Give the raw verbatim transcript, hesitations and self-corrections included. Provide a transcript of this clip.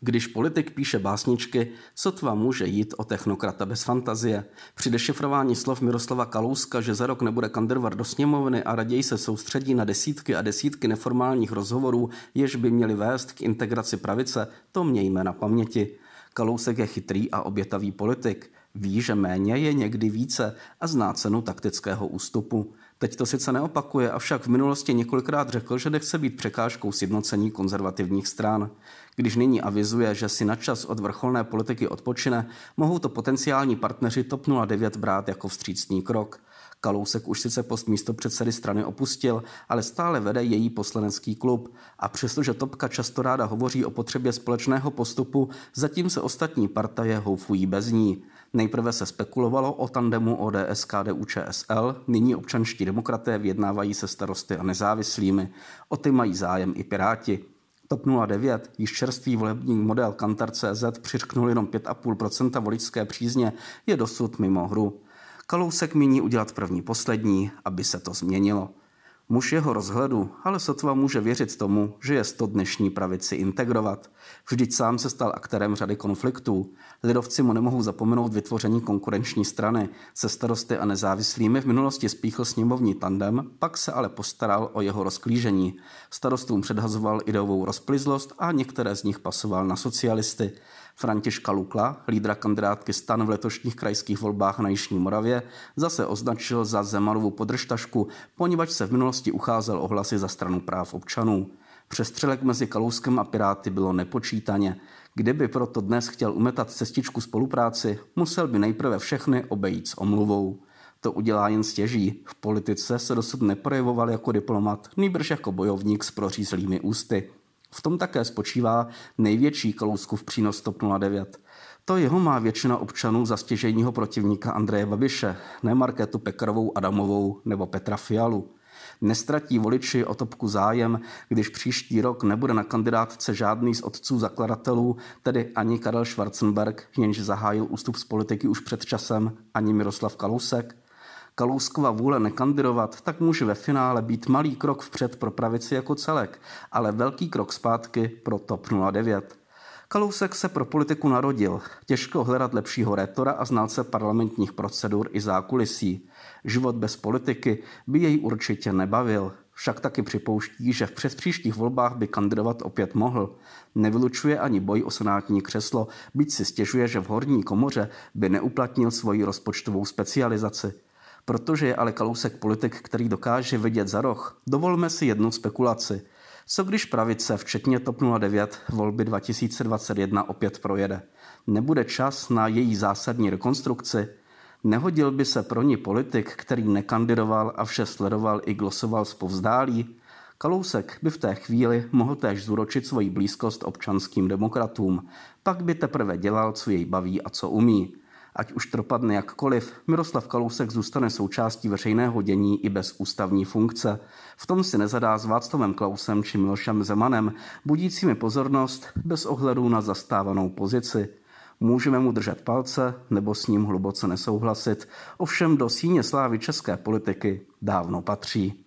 Když politik píše básničky, sotva může jít o technokrata bez fantazie. Při dešifrování slov Miroslava Kalouska, že za rok nebude kandidovat do sněmovny a raději se soustředí na desítky a desítky neformálních rozhovorů, jež by měly vést k integraci pravice, to mějme na paměti. Kalousek je chytrý a obětavý politik. Ví, že méně je někdy více a zná cenu taktického ústupu. Teď to sice neopakuje, avšak v minulosti několikrát řekl, že nechce být překážkou sjednocení konzervativních stran. Když nyní avizuje, že si na čas od vrcholné politiky odpočine, mohou to potenciální partneři TOP nula devět brát jako vstřícný krok. Kalousek už sice post místopředsedy strany opustil, ale stále vede její poslanecký klub. A přestože Topka často ráda hovoří o potřebě společného postupu, zatím se ostatní partaje houfují bez ní. Nejprve se spekulovalo o tandemu O D S K D U Č S L, nyní občanští demokraté vyjednávají se Starosty a nezávislými. O ty mají zájem i Piráti. TOP nula devět, již čerstvý volební model Kantar tečka cé zet přiřknul jenom pět celá pět procenta voličské přízně, je dosud mimo hru. Kalousek míní udělat první poslední, aby se to změnilo. Muž jeho rozhledu, ale sotva může věřit tomu, že je sto dnešní pravici integrovat. Vždyť sám se stal aktérem řady konfliktů. Lidovci mu nemohou zapomenout vytvoření konkurenční strany. Se Starosty a nezávislými v minulosti spíchl sněmovní tandem, pak se ale postaral o jeho rozklížení. Starostům předhazoval ideovou rozplyzlost a některé z nich pasoval na socialisty. Františka Lukla, lídra kandidátky STAN v letošních krajských volbách na Jižní Moravě, zase označil za Zemanovu podržtašku, poněvadž se v minulosti ucházel o hlasy za stranu práv občanů. Přestřelek mezi Kalouskem a Piráty bylo nepočítaně. Kdyby proto dnes chtěl umetat cestičku spolupráci, musel by nejprve všechny obejít s omluvou. To udělá jen stěží. V politice se dosud neprojevoval jako diplomat, nýbrž jako bojovník s prořízlými ústy. V tom také spočívá největší Kalouskův přínos TOP nula devět. To jeho má většina občanů za stěžejního protivníka Andreje Babiše, ne Markétu Pekarovou Adamovou nebo Petra Fialu. Nestratí voliči o Topku zájem, když příští rok nebude na kandidátce žádný z otců zakladatelů, tedy ani Karel Schwarzenberg, jenž zahájil ústup z politiky už před časem, ani Miroslav Kalousek. Kalouskova vůle nekandidovat tak může ve finále být malý krok vpřed pro pravici jako celek, ale velký krok zpátky pro TOP nula devět. Kalousek se pro politiku narodil, těžko hledat lepšího rétora a znalce parlamentních procedur i zákulisí. Život bez politiky by jej určitě nebavil, však taky připouští, že v přespříštích volbách by kandidovat opět mohl. Nevylučuje ani boj o senátní křeslo, byť si stěžuje, že v horní komoře by neuplatnil svoji rozpočtovou specializaci. Protože je ale Kalousek politik, který dokáže vidět za roh, dovolme si jednu spekulaci. Co když pravice, včetně TOP nula devět, volby dva tisíce dvacet jedna opět projede? Nebude čas na její zásadní rekonstrukci? Nehodil by se pro ní politik, který nekandidoval a vše sledoval i glosoval zpovzdálí? Kalousek by v té chvíli mohl též zúročit svoji blízkost občanským demokratům. Pak by teprve dělal, co jej baví a co umí. Ať už to dopadne jakkoliv, Miroslav Kalousek zůstane součástí veřejného dění i bez ústavní funkce. V tom si nezadá s Václavem Klausem či Milošem Zemanem, budícími pozornost bez ohledu na zastávanou pozici. Můžeme mu držet palce nebo s ním hluboce nesouhlasit, ovšem do síně slávy české politiky dávno patří.